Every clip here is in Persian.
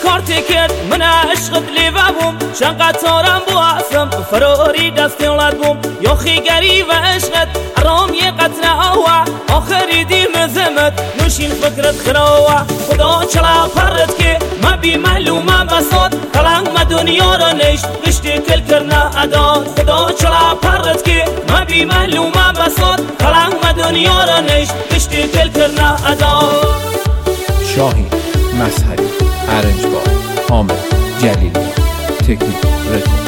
کارتی کرد من عشقت لیوابم شنقا تارم بواسم فروری دستی ولد بوم یخی گری و عشقت رام یه قطره آوا آخری دی مزمت نوشین فکرت خراوا خدا چلا پرد که ما بی معلومه بسات کلنگ ما دنیا را نشت قشتی کل کرنا اداد خدا چلا پرد که ما بی معلومه بسات کلنگ ما دنیا را نشت قشتی کل کرنا اداد شاهین مظهری ارنجبار حامد جلیلی تکنیک رکورد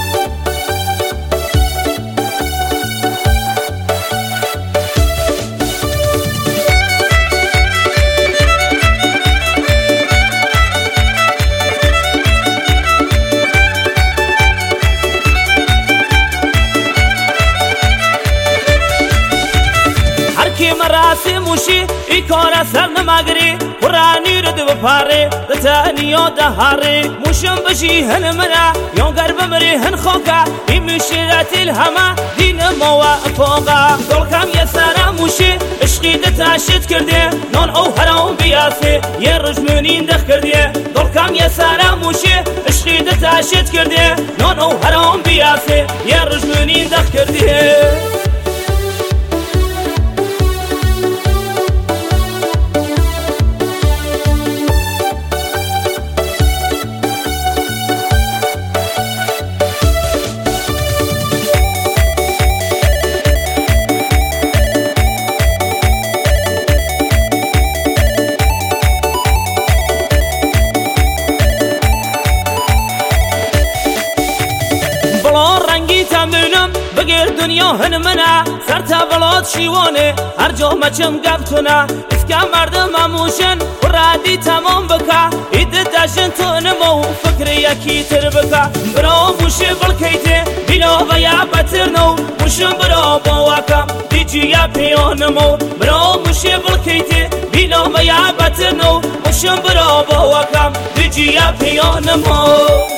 مراسم موشی ای کار سر نماگری قرآنی رد و پاره دتانی و دهاره موشم بشی هن منا یون قرب مری هن خوکا ای مشیرات الهما دین موافقا دلکم یه سر موشی عشقی دتاشت کرده نون او هرام بیاسه یه رجمونین دخ کرده دلکم یه سر موشی عشقی دتاشت کرده نون او هرام بیاسه یه رجمونین دخ کرده بگیر دنیا هن منا سر تا بلاد شیوانه هر جا مچم گفتونه اسکا مردم موشن رادی تمام بکا اید داشن تو نمو فکر یکی تر بکا برا موشه بلکیته بینا و یا بتر نو موشن برا بواکم دیجی یا پیانمو برا موشه بلکیته بینا و یا بتر نو موشن برا بواکم دیجی یا پیانمو